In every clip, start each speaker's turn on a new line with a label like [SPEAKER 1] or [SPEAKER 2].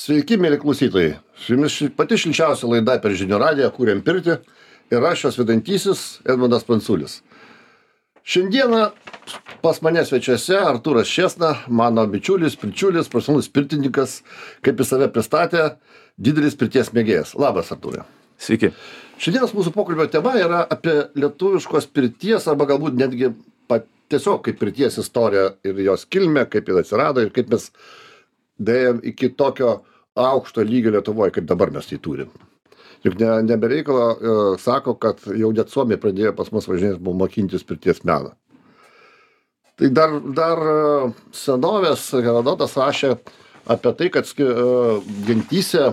[SPEAKER 1] Sveiki, mėly klausytojai. Su jumis pati šilčiausia laida per žinių radiją Kuriam pirtį ir aš jos vedantysis Edmundas Pranculis. Šiandieną pas mane svečiuose Artūras Ščėsna, mano bičiulis, profesionalus pirtininkas, kaip jis save pristatė, didelis pirties mėgėjas. Labas, Artūrai.
[SPEAKER 2] Sveiki.
[SPEAKER 1] Šiandienos mūsų pokalbio tema yra apie lietuviškos pirties arba galbūt netgi tiesiog kaip pirties istorija ir jos kilmė, kaip ji atsirado ir kaip mes dėjom iki tokio aukšto lygio Lietuvoje, kaip dabar mes tai turim. Juk nebereikalo sako, kad jau net Suomija pradėjo pas mus važinėtis mokintis pirties meną. Tai dar senovės Herodotas rašė apie tai, kad gentyse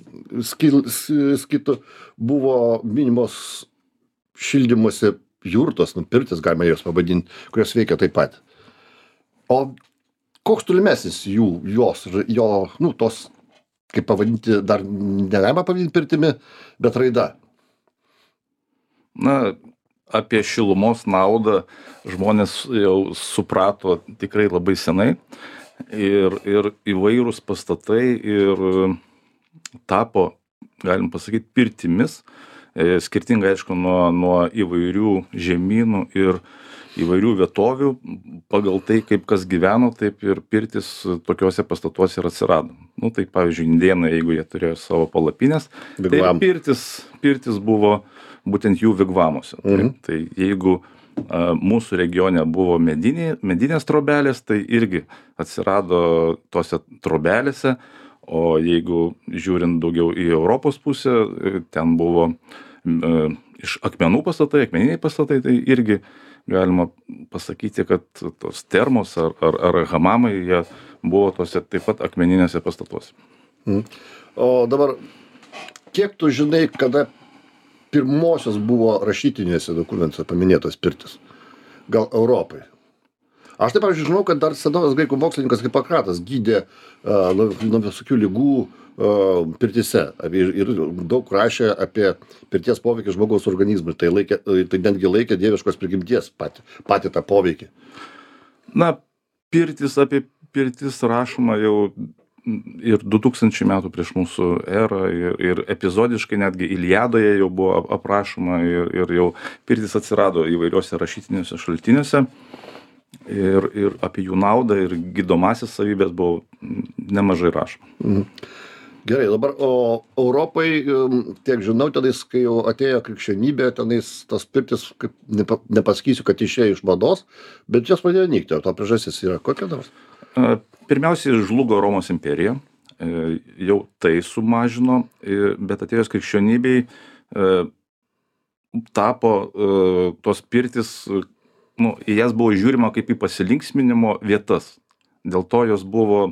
[SPEAKER 1] skitų buvo minimos šildymosi jurtos, pirtis galima jos pavadinti, kurios veikia taip pat. O koks tolimesnis tos, kaip pavadinti, dar negalima pavadinti pirtimi, bet raida?
[SPEAKER 2] Na, apie šilumos naudą žmonės jau suprato tikrai labai senai ir įvairūs pastatai ir tapo, galim pasakyti, pirtimis, skirtingai aišku nuo įvairių žemynų ir įvairių vietovių, pagal tai, kaip kas gyveno, taip ir pirtis tokiuose pastatuose ir atsirado. Nu, tai pavyzdžiui, indėnai, jeigu jie turėjo savo palapinės, tai pirtis buvo būtent jų vigvamuose. Tai jeigu mūsų regione buvo medinės trobelės, tai irgi atsirado tose trobelėse, o jeigu žiūrint daugiau į Europos pusę, ten buvo iš akmenų pastatai, akmeniniai pastatai, tai irgi galima pasakyti, kad tos termos ar hamamai, jie buvo tose taip pat akmeninėse pastatuose.
[SPEAKER 1] O dabar, kiek tu žinai, kada pirmosios buvo rašytinėse dokumentuose paminėtos pirtis? Gal Europai? Aš taip, pavyzdžiui, žinau, kad dar senovės graikų mokslininkas Hipokratas gydė nuo visokių ligų pirtise ir daug rašė apie pirties poveikį žmogaus organizmui. Tai netgi laikė dieviškos prigimties patį tą poveikį.
[SPEAKER 2] Na, apie pirtis rašoma jau ir 2000 metų prieš mūsų erą ir epizodiškai netgi Iliadoje jau buvo aprašoma ir jau pirtis atsirado įvairiuose rašytiniuose šaltiniuose. Ir apie jų naudą ir gydomąsias savybės buvo nemažai rašoma.
[SPEAKER 1] Gerai, dabar, o Europai, tiek žinau, tenais, kai jau atėjo krikščionybė, tenais tas pirtis, kaip nepasakysiu, kad išėjo iš mados, bet jos pradėjo nykti. Ar to priežastis yra kokia nors?
[SPEAKER 2] Pirmiausiai žlugo Romos imperija, jau tai sumažino, bet atėjus krikščionybei tapo tos pirtis, į jas buvo žiūrima kaip į pasilinksminimo vietas. Dėl to jos buvo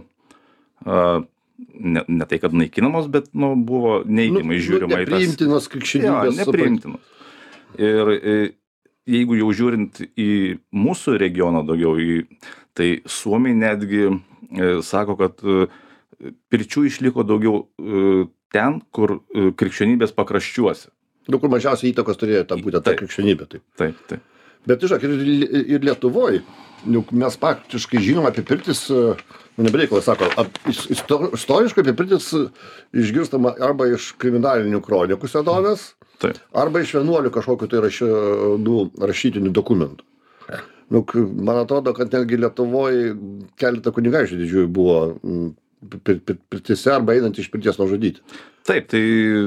[SPEAKER 2] ne tai, kad naikinamos, bet buvo neigiamai žiūrima į tas.
[SPEAKER 1] Nepriimtinos krikščionybės.
[SPEAKER 2] Nepriimtinos. Ir jeigu jau žiūrint į mūsų regioną daugiau, tai Suomiai netgi sako, kad pirčių išliko daugiau ten, kur krikščionybės pakraščiuose.
[SPEAKER 1] Kur mažiausiai įtakos turėjo būtent ta krikščionybė.
[SPEAKER 2] Taip.
[SPEAKER 1] Bet žinok, ir Lietuvoje, mes praktiškai žinom apie pirtis, nebereikalai sako, istoriškai apie pirtis išgirstama arba iš kriminalinių kronikų senovės, arba iš vienuolių kažkokių tai rašytinių dokumentų. Man atrodo, kad netgi Lietuvoje keletą kunigaikščių didžiųjų buvo pirtise arba einant iš pirties nužudyti.
[SPEAKER 2] Taip, tai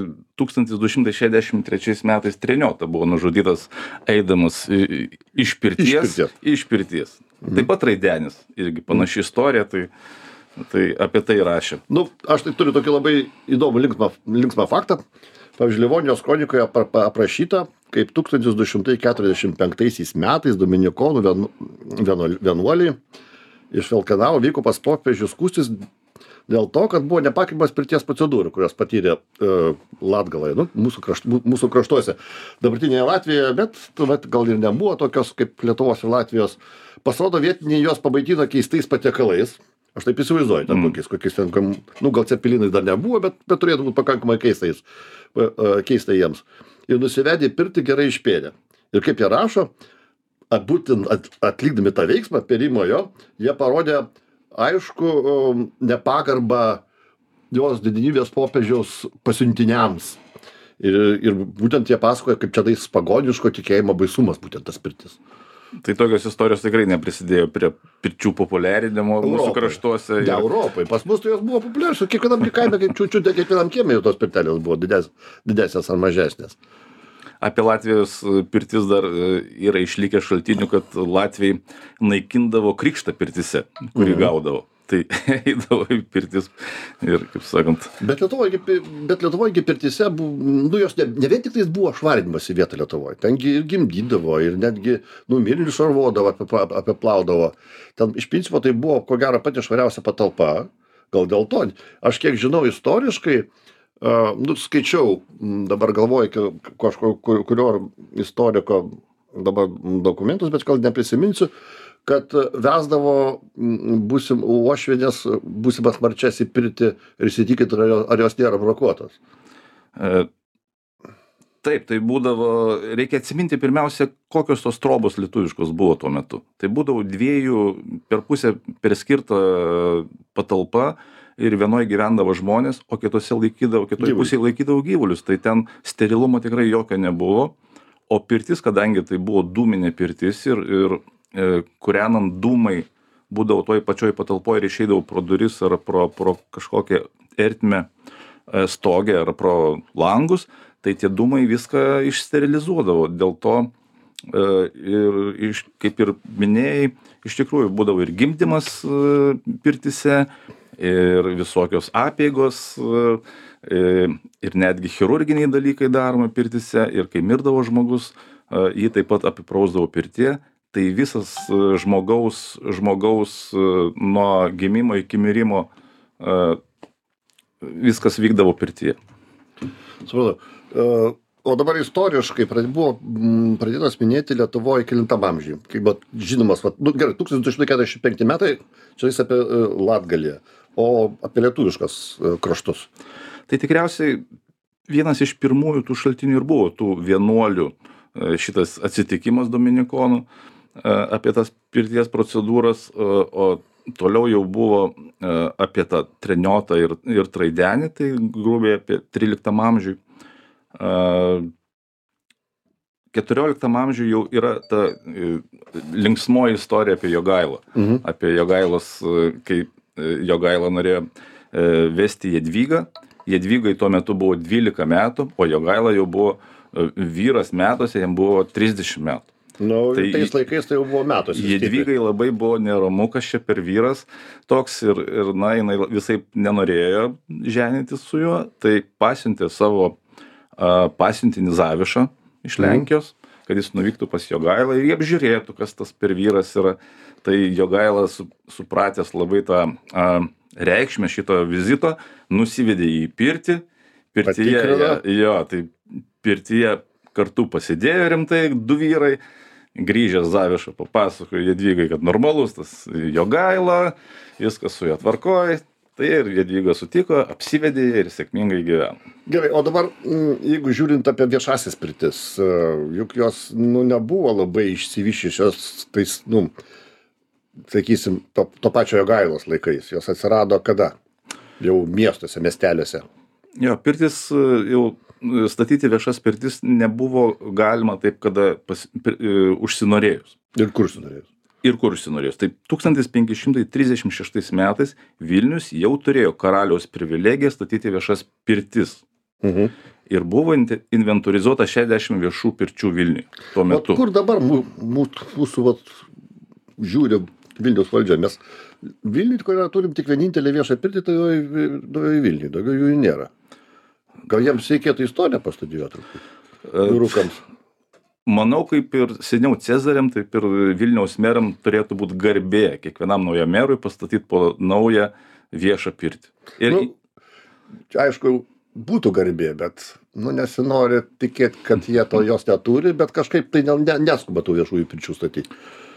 [SPEAKER 2] 1263 metais Treniota buvo nužudytas eidamas iš pirties. Taip pat Raidenis, irgi panaši istorija, tai apie tai rašė.
[SPEAKER 1] Aš tai turiu tokį labai įdomų linksmą faktą. Pavyzdžiui, Livonijos kronikoje aprašyta, kaip 1245 metais dominikonų vienuoliai iš Velkenavo vyko pas popiežių skųstis dėl to, kad buvo nepakeičiamas pirties procedūrų, kurios patyrė Latgaloje, mūsų kraštuose, dabartinėje Latvijoje, bet tuomet gal ir nebuvo tokios kaip Lietuvos ir Latvijos. Pasirodo, vietiniai jos pabaitino keistais patiekalais. Aš taip įsivaizduoju, kokiais ten, gal cepelinais dar nebuvo, bet turėtų būti pakankamai keista jiems. Ir nusivedė pirtį gerai išpėdę. Ir kaip jie rašo, būtent atlikdami tą veiksmą, pėrimo jo, jie parodė aišku nepagarbą jos didenybės popiežiaus pasiuntiniams. Ir būtent jie pasakoja, kaip čia tais pagoniško tikėjimo baisumas būtent tas pirtis.
[SPEAKER 2] Tai tokios istorijos tikrai neprisidėjo prie pirčių populiarinimo mūsų kraštuose.
[SPEAKER 1] Ne Europai. Pas mus tai jos buvo populiarios, kiekvienam kaime, kaip čiūčiutė, kiekvienam kiemė tos pirtelės buvo didesnės ar mažesnės.
[SPEAKER 2] Apie Latvijos pirtis dar yra išlikę šaltinių, kad Latvijai naikindavo krikštą pirtise, kurį gaudavo. Tai eidavo į pirtis ir, kaip sakant.
[SPEAKER 1] Bet Lietuvoje pirtise, jos ne vien tik tais buvo švarinimas į vietą Lietuvoje. Tengi ir gimdydavo, ir netgi mirlių šarvodavo, apiplaudavo. Ten iš principo tai buvo, ko gero, pati švariausia patalpa. Gal dėl to. Aš kiek žinau istoriškai, skaičiau, dabar galvoju, kurio istoriko dabar dokumentus, bet gal neprisiminsiu, kad vesdavo uošvienės būsimas marčias į pirtį ir įsitikinti, ar jos nėra brokuotos.
[SPEAKER 2] Taip, tai būdavo, reikia atsiminti pirmiausia, kokios tos trobos lietuviškos buvo tuo metu. Tai būdavo 2 per pusę perskirta patalpa ir vienoje gyvendavo žmonės, o kitoje pusėje laikydavo gyvulius. Tai ten sterilumo tikrai jokio nebuvo, o pirtis, kadangi tai buvo dūminė pirtis ir kūrenant dūmai būdavo toj pačioj patalpoje ir išeidavo pro duris ar pro kažkokią ertmę stogę ar pro langus, tai tie dūmai viską išsterilizuodavo. Dėl to, kaip ir minėjai, iš tikrųjų būdavo ir gimdymas pirtise, ir visokios apeigos, ir netgi chirurginiai dalykai daroma pirtise, ir kai mirdavo žmogus, jį taip pat apiprausdavo pirtyje. Tai visas žmogaus nuo gimimo iki mirimo viskas vykdavo pirtyje.
[SPEAKER 1] Supratau. O dabar istoriškai buvo pradėtas minėti Lietuvoje kelintam amžiui. Kaip žinomas, gerai, 1845 metai, čia jis apie Latgaliją, o apie lietuviškas kraštus.
[SPEAKER 2] Tai tikriausiai vienas iš pirmųjų tų šaltinių ir buvo tų vienuolių šitas atsitikimas dominikonų apie tas pirties procedūras, o toliau jau buvo apie tą treniotą ir traidenį, tai grubiai apie 13 amžiui. 14 amžiui jau yra ta linksmoji istorija apie Jogailą. Apie Jogailos, kai Jogaila norėjo vesti Jadvygą. Jadvygai tuo metu buvo 12 metų, o Jogaila jau buvo vyras metuose, jam buvo 30 metų.
[SPEAKER 1] Tai tais laikais tai jau buvo metuose.
[SPEAKER 2] Jadvygai labai buvo neramu, kas čia per vyras toks ir jinai visai nenorėjo ženytis su juo, tai pasiuntė savo pasiuntinį Zavišą iš Lenkijos, kad jis nuvyktų pas Jogailą ir jie apžiūrėtų, kas tas per vyras yra. Tai Jogaila supratęs labai tą reikšmę šito vizito, nusivedė į pirtį. Tai pirtyje kartu pasidėjo rimtai 2 vyrai. Grįžęs Zaviša papasakojo Jadvygai, kad normalus tas Jogaila, viskas su juo tvarkoj. Tai ir Jadvyga sutiko, apsivedė ir sėkmingai gyveno.
[SPEAKER 1] Gerai, o dabar, jeigu žiūrint apie viešasis pirtis, juk jos nebuvo labai išsivyščiusios tais, sakysim, to pačio Jogailos laikais. Jos atsirado kada? Jau miestuose, miesteliuose.
[SPEAKER 2] Jo, pirtis jau statyti viešas pirtis nebuvo galima taip, kada užsinorėjus.
[SPEAKER 1] Ir kur užsinorėjus?
[SPEAKER 2] Tai 1536 metais Vilnius jau turėjo karaliaus privilegiją statyti viešas pirtis. Ir buvo inventorizuota 60 viešų pirčių Vilniuje tuo metu.
[SPEAKER 1] O kur dabar mūsų žiūri Vilniaus valdžia? Mes Vilniuje, kurią turim tik vienintelį viešą pirtį, tai Vilniuje, daugiau jų nėra. Gal jiems reikėtų istoriją pastudijuoti rūkams?
[SPEAKER 2] Manau, kaip ir seniau Cezariam, taip ir Vilniaus meram turėtų būti garbė kiekvienam naujam merui pastatyti po naują viešą pirtį.
[SPEAKER 1] Aišku, būtų garbė, bet nesinori tikėti, kad jie jos neturi, bet kažkaip tai neskuba tų viešųjų pirčių statyti.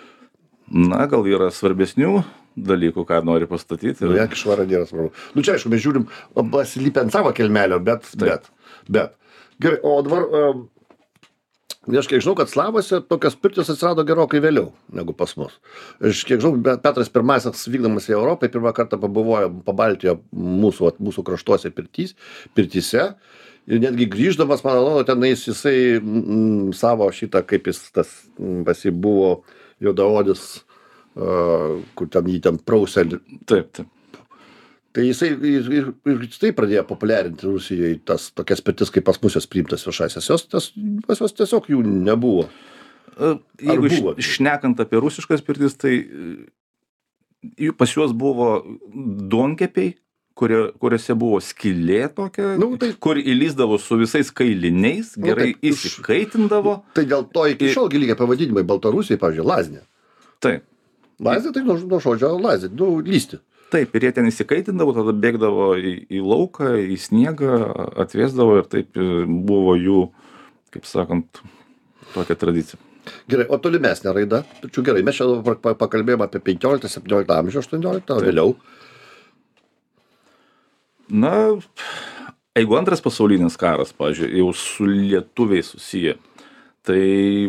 [SPEAKER 2] Gal yra svarbesnių dalykų, ką nori pastatyti.
[SPEAKER 1] Jeigu švara nėra svarbu. Čia aišku, mes žiūrim pasilypę ant savo kelmelio, bet. Gerai, o dabar Aš kiek žinau, kad Slavose tokios pirtis atsirado gerokai vėliau negu pas mus. Aš kiek žinau, Petras I vykdamas į Europą pirmą kartą pabuvojo Pabaltijo mūsų kraštuose pirtyse. Ir netgi grįždamas, man atrodo, tenais jisai savo šitą, kaip jis tas pas jį buvo juodaodis, kur ten jį ten prausė.
[SPEAKER 2] Taip.
[SPEAKER 1] Tai jisai ir tai pradėjo populiarinti Rusijoje tas tokias pirtis, kaip pas mus jos priimtas viešasias. Pas jos tiesiog jų nebuvo.
[SPEAKER 2] Jeigu šnekant apie rusiškas pirtis, tai pas juos buvo duonkepiai, kuriuose buvo skylė tokia, kur įlįsdavo su visais kailiniais, gerai įsikaitindavo.
[SPEAKER 1] Tai dėl to iki šiol lygiai pavadinimai Baltarusijai, pavyzdžiui, laznė.
[SPEAKER 2] Taip.
[SPEAKER 1] Laznė tai nuo žodžio laznė, lysti.
[SPEAKER 2] Taip, ir jie ten įsikaitindavo, tada bėgdavo į lauką, į sniegą, atvėsdavo ir taip buvo jų, kaip sakant, tokia tradicija.
[SPEAKER 1] Gerai, o tolimesnė raida? Gerai, mes čia pakalbėjome apie 15-17 amžių, 18, o vėliau.
[SPEAKER 2] Na, jeigu antras pasaulinis karas, pavyzdžiui, jau su lietuviais susiję, tai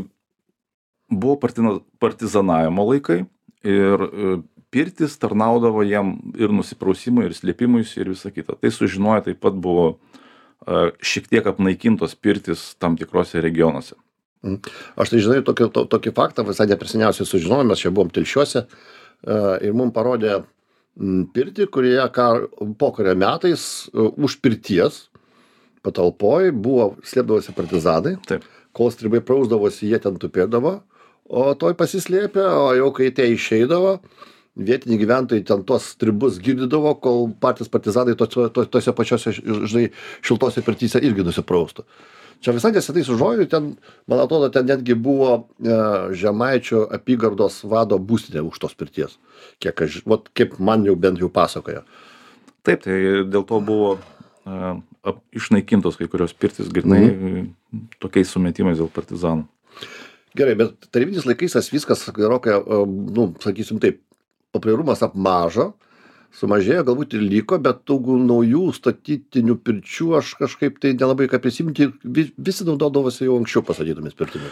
[SPEAKER 2] buvo partizanavimo laikai ir pirtis tarnaudavo jiem ir nusiprausimui, ir slėpimuisi, ir visa kita. Tai sužinoję taip pat buvo šiek tiek apnaikintos pirtis tam tikrose regionuose.
[SPEAKER 1] Aš tai žinai tokį faktą, visai neprisiniausiai sužinojom, mes čia buvom Telšiuose ir mums parodė pirtį, kurioje pokario metais už pirties patalpoj slėpdavosi partizanai.
[SPEAKER 2] Taip. Kol
[SPEAKER 1] stribai prausdavosi, jie ten tupėdavo, o toj pasislėpė, o jau kai tie išeidavo, vietiniai gyventojai ten tuos stribus girdydavo, kol patys partizanai tose pačiose, žinai, šiltose pirtyse irgi nusipraustų. Čia visai nesenai sužinojau, ten, man atrodo, ten netgi buvo Žemaičio apygardos vado būstinė už tos pirties. Kaip man jau bent jau pasakojo.
[SPEAKER 2] Taip, tai dėl to buvo išnaikintos kai kurios pirtis grynai tokiais sumetimais dėl partizanų.
[SPEAKER 1] Gerai, bet tarybiniais laikais viskas gerokai, sakysim taip, populiarumas apmažo, sumažėjo, galbūt ir liko, bet daugų naujų statytinių pirčių aš kažkaip tai nelabai ką prisiminti, visi naudodavosi jau anksčiau pastatytomis pirtimis.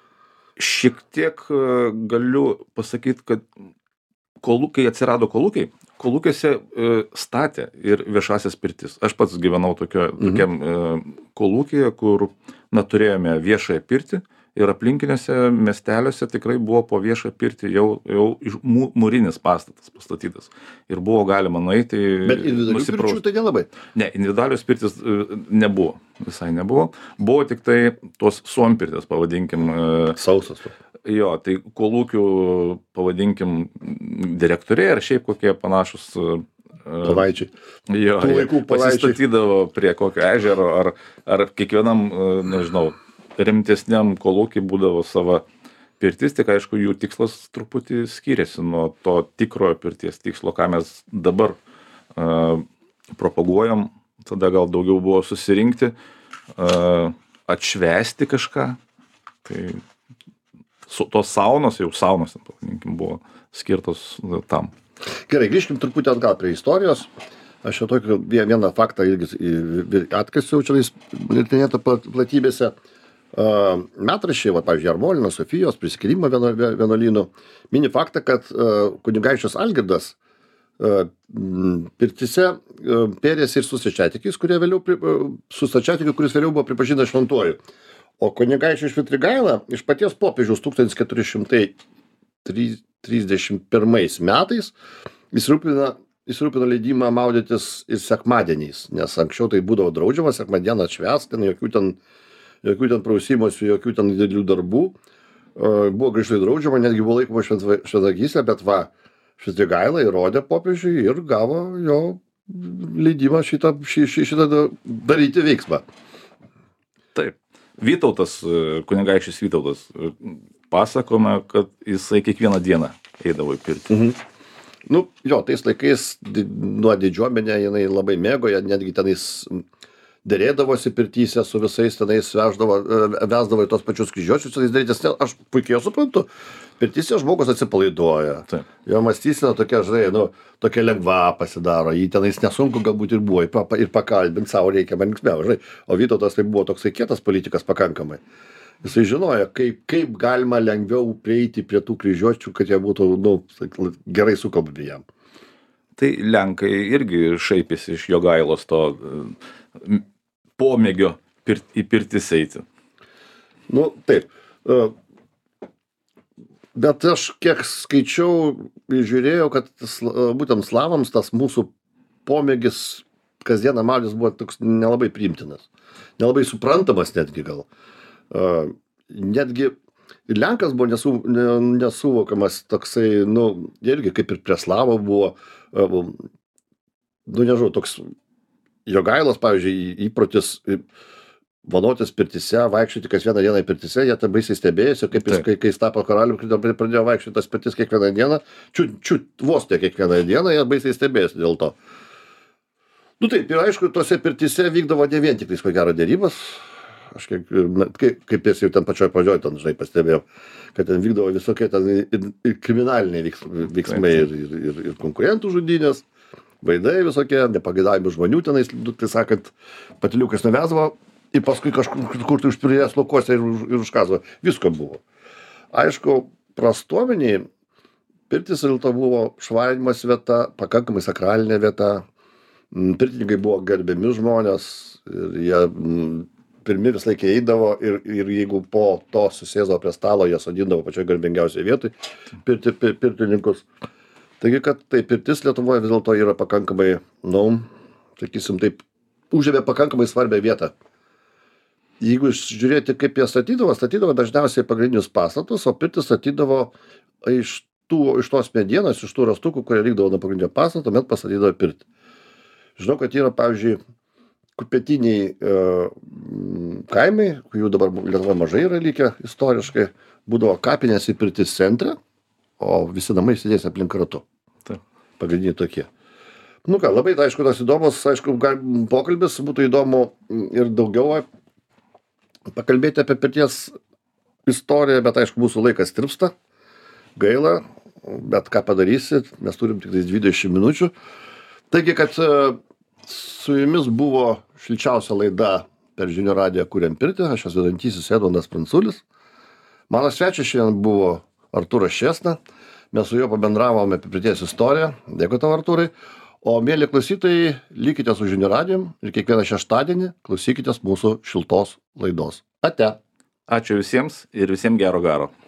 [SPEAKER 2] Šiek tiek galiu pasakyti, kad kai atsirado kolūkiai, kolūkiuose statė ir viešasias pirtis. Aš pats gyvenau tokiam kolūkyje, kur turėjome viešąją pirtį ir aplinkiniuose miesteliuose tikrai buvo po viešą pirtį jau mūrinis pastatas pastatytas. Ir buvo galima nueiti.
[SPEAKER 1] Bet individualių pirčių tai nelabai?
[SPEAKER 2] Ne, individualios pirtis nebuvo, visai nebuvo. Buvo tik tai tos suompirtis, pavadinkim.
[SPEAKER 1] Sausas.
[SPEAKER 2] Jo, tai kolūkių, pavadinkim, direktoriai ar šiaip kokie panašus
[SPEAKER 1] pavaičiai.
[SPEAKER 2] Jo, pasistatydavo prie kokio ežero ar kiekvienam, nežinau, rimtesniam kolūkiai būdavo sava pirtis, tik aišku, jų tikslas truputį skiriasi nuo to tikrojo pirties tikslo, ką mes dabar propaguojam. Tada gal daugiau buvo susirinkti, atšvęsti kažką. Tai tos saunos, pavadinkim, buvo skirtos tam.
[SPEAKER 1] Gerai, grįžkim truputį atgal prie istorijos. Aš jau tokį vieną faktą irgi atkasiau čia interneto platybėse. Metraščiai, pavyzdžiui, Armolino, Sofijos, Prisikėlimo vienuolynų, mini faktą, kad kunigaikštis Algirdas pirtyse pėrėsi ir su stačiatikiais, kuris vėliau buvo pripažintas šventuoju. O kunigaikštis Švitrigaila iš paties popiežiaus 1431 metais įsirūpino leidimą maudytis ir sekmadieniais, nes anksčiau tai būdavo draudžiama sekmadieną atšvęsti, jokių ten prausimosi, jokių ten didelių darbų. Buvo griežtai draudžiama, netgi buvo laikoma šventagystė, bet Švitrigaila įrodė popiežiui ir gavo jo leidimą šitą daryti veiksmą.
[SPEAKER 2] Taip. Vytautas, kunigaikštis Vytautas, pasakoma, kad jisai kiekvieną dieną eidavo į pirtį.
[SPEAKER 1] Jo, tais laikais nuo didžiuomenė jinai labai mėgo, netgi tenais derėdavosi pirtyse su visais tenais, vesdavo į tos pačius kryžiuočius, aš puikiai suprantu, pirtyse žmogus atsipalaiduoja. Jo mąstysena tokia, žinai, tokia lengva pasidaro, jį tenais nesunku galbūt ir buvo, ir pakalbinti savo reikiamą linksmiau, žinai, o Vytautas tai buvo toksai kietas politikas pakankamai. Jisai žinojo, kaip galima lengviau prieiti prie tų kryžiuočių, kad jie būtų, gerai sukalbami jam.
[SPEAKER 2] Tai Lenkai irgi šaipėsi iš Jogailos to pomėgio į pirtis eiti.
[SPEAKER 1] Taip. Bet aš kiek skaičiau, žiūrėjau, kad būtent slavams tas mūsų pomėgis kasdieną maudytis buvo toks nelabai priimtinas. Nelabai suprantamas netgi gal. Netgi ir Lenkas buvo nesuvokamas toksai, irgi kaip ir prie Slavo buvo, nežinau, toks Jogailos, pavyzdžiui, įprotis vanotis pirtyse, vaikščioti kas vieną dieną pirtyse, jie tą baisiai stebėjosi, kaip jis, kai jis tapo karaliumi, pradėjo vaikščioti tas pirtis kiekvieną dieną, vos ne kiekvieną dieną, jie baisiai stebėjosi dėl to. Taip, ir aišku, tose pirtyse vykdavo ne vien tik ko gero dėrybos. Aš kaip jas jau ten pačioj pradžioj, žinai, pastebėjau, kad ten vykdavo visokie ten ir kriminaliniai veiksmai ir konkurentų žudynės, vaidai visokie, nepageidaujamų žmonių tenais, tai sakant, patyliukas nuvesdavo ir paskui kažkur tai užpirėjęs laukuose ir užkasdavo. Visko buvo. Aišku, prastuomeniai pirtis dėl to buvo švarinimas vieta, pakankamai sakralinė vieta. Pirtininkai buvo gerbiami žmonės ir jie pirmi vis laikė eidavo ir jeigu po to susėsdavo prie stalo, jie sodindavo pačioj garbingiausiai vietoj pirtininkus. Taigi, kad tai pirtis Lietuvoje vis dėlto yra pakankamai, sakysim taip, užėmė pakankamai svarbią vietą. Jeigu žiūrėti, kaip jie statydavo dažniausiai pagrindinius pastatus, o pirtis statydavo iš tos medienos, iš tų rastukų, kurie vykdavo nuo pagrindinio pastato, tuomet pastatydavo pirtį. Žinau, kad yra, pavyzdžiui, kupetiniai kaimai, kurių dabar Lietuvoje mažai yra likę istoriškai, būdavo kapinės į pirtis centre, o visi namai sėdės aplink ratu. Pagrindiniai tokie. Labai, aišku, tas įdomus, aišku, pokalbis, būtų įdomu ir daugiau pakalbėti apie pirties istoriją, bet aišku, mūsų laikas tirpsta. Gaila, bet ką padarysi, mes turim tik 20 minučių. Taigi, kad su jumis buvo šilčiausia laida per Žinių radiją Kuriam pirtį, aš esu vedantysis Edmundas Pranculis. Mano svečias šiandien buvo Artūras Ščėsna. Mes su juo pabendravome apie pirties istoriją. Dėkui tau, Artūrai. O mėly klausytojai, likite su Žinių radijum ir kiekvieną šeštadienį klausykitės mūsų šiltos laidos. Ate.
[SPEAKER 2] Ačiū visiems ir visiems gero.